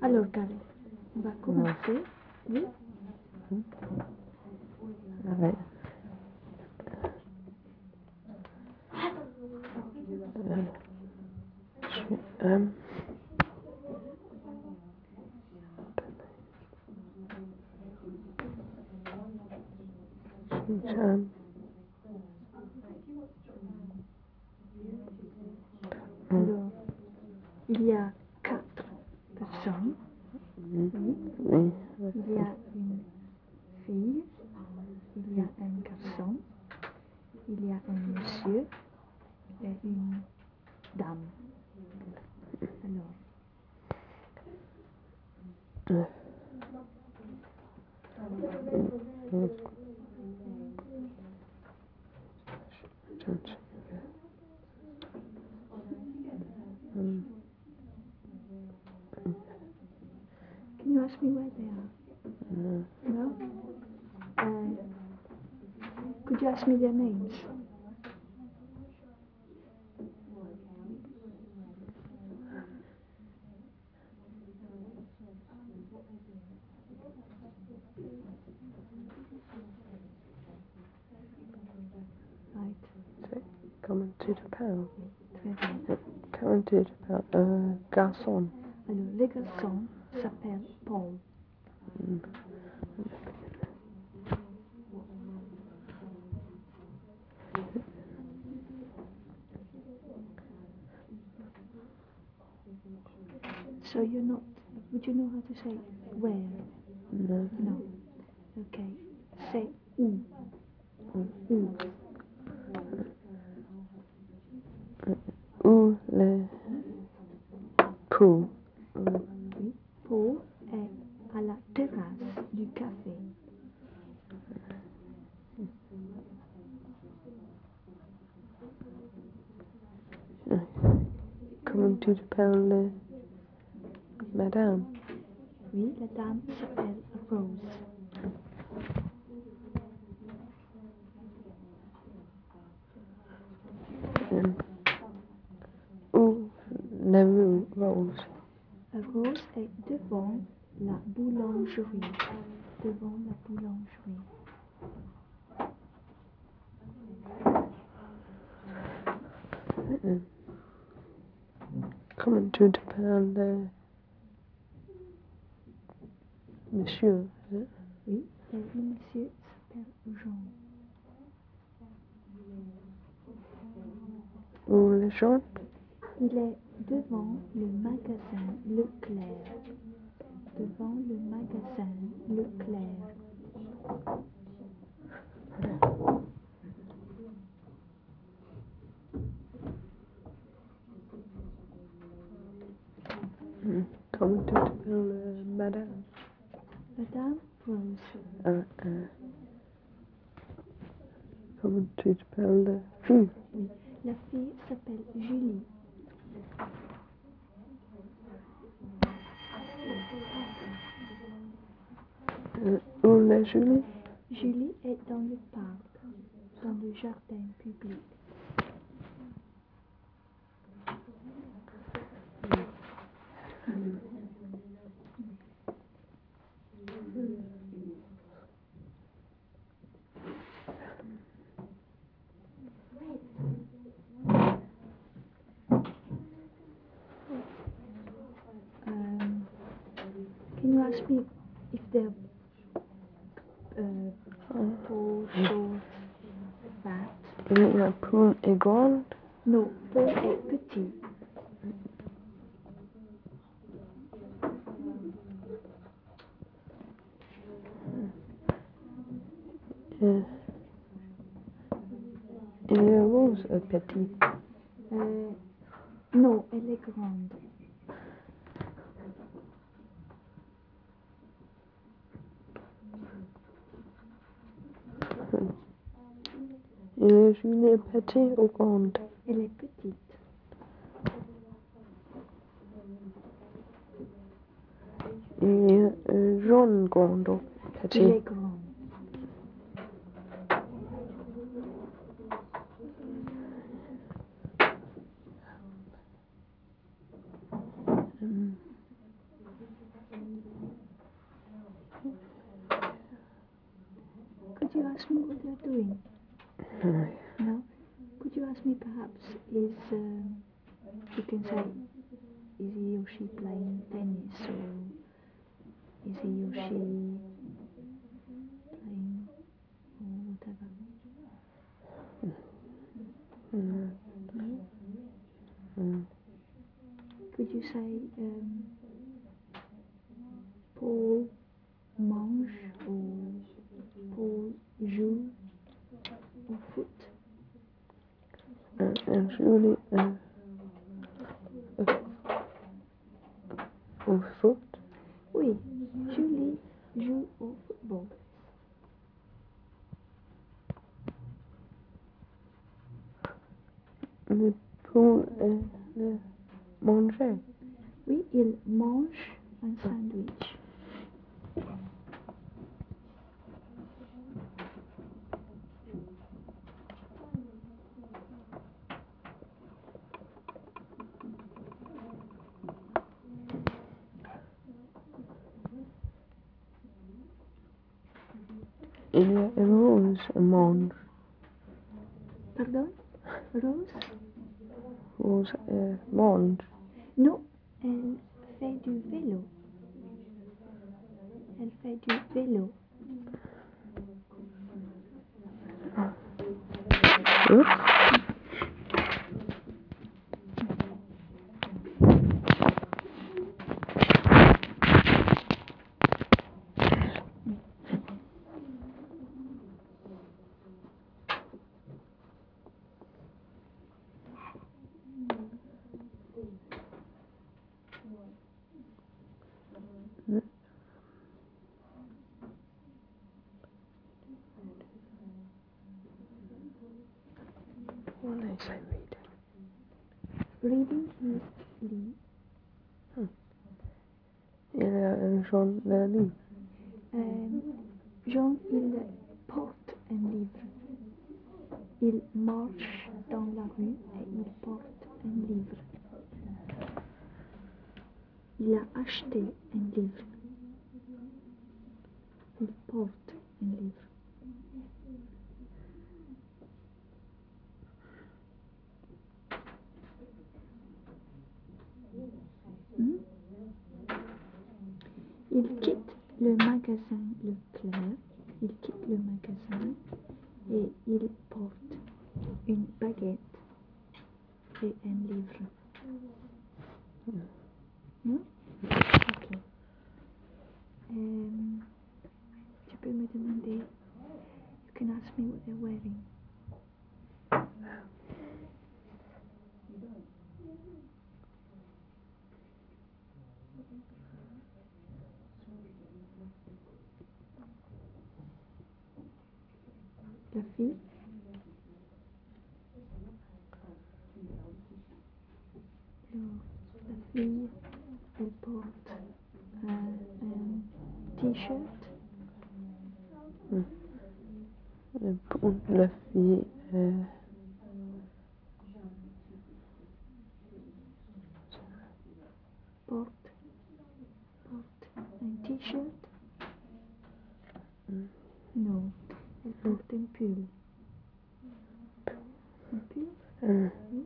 Alors, Khaled, on va commencer. Oui. Ouais. Jean. Alors, il y a 4 personnes. Oui. Oui. Il y a une fille, il y a un garçon, il y a un monsieur et une dame. Alors, can you ask me where they are? No? Could you ask me their names? Right. Comment tu t'appelles? Très bien. Comment tu t'appelles? Garçon. Alors, le garçon s'appelle Paul. So you're not, would you know how to say where? No. No. Okay. Say où. Où. Où le pou? Oui. Paul est à la terrasse du café. Comment tu t'appelles? Madame. Oui, la dame s'appelle Rose. Où la rose? Rose est devant la boulangerie. Devant la boulangerie. Comment tu t'appelles? Monsieur. Oui, et le monsieur s'appelle Jean. Où le jaune? Il est devant le magasin Leclerc. Devant le magasin Leclerc. Comment tu t'appelles? Madame. Madame Rose. Comment tu t'appelles? Fille. Oui, la fille s'appelle Julie. Où la Julie? Julie est dans le parc, dans le jardin public. Can you ask me if they're tall, short, fat? La poule est grande? Non, Paul est petit. Et la rose est petite? Non, elle est grande. Et la Julie est petite ou grande? Elle est petite. Et jaune grande ou petit? Il est grand. ask me what they're doing? No. No? Could you ask me perhaps, you can say, is he or she playing tennis, or is he or she playing, or whatever? No. No? Mm. Could you say, Paul mange, or Paul joue au foot? And Julie au foot. Oui, Julie joue au football. Mais pour le manger. Oui, il mange un sandwich. Il y a une rose à mange. Pardon? Rose? Rose mange. Non, elle fait du vélo. Elle fait du vélo. Oups. What did I say reading? Reading is lit. Il y a un jaune vernis. Jean, il porte un livre. Il marche dans la rue et il porte un livre. Il a acheté un livre. Il porte un livre. Hmm? Il quitte le magasin Leclerc. Il quitte le magasin et il porte une baguette et un livre. Non? Ok. Tu peux me demander, you can ask me what they're wearing. La fille. Alors, la fille, elle porte un t-shirt. Et pour la fille, Porte un t-shirt. Non, elle porte un pull. Un pull? Oui.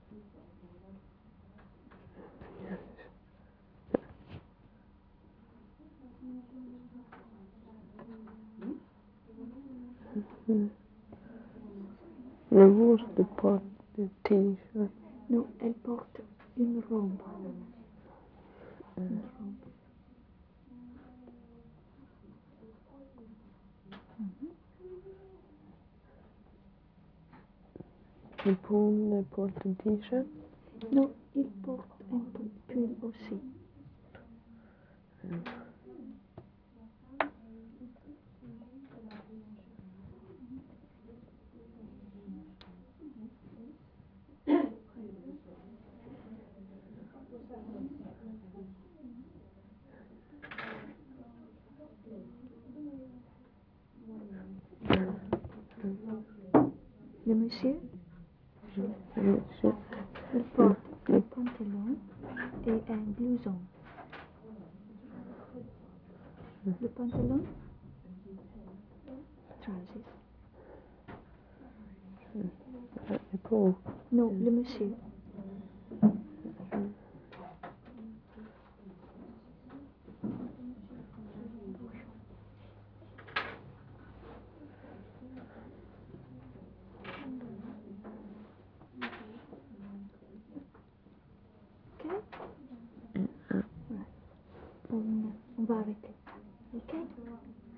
le rose de porte de t-shirt. Non, elle porte une robe. Une robe. Le Paul porte un t-shirt. Non, il porte un pull aussi. Le monsieur, Le monsieur, il porte un pantalon et un blouson. Le pantalon, trousers. Oh. Non, le monsieur. Ok? Voilà. On va arrêter. Ok?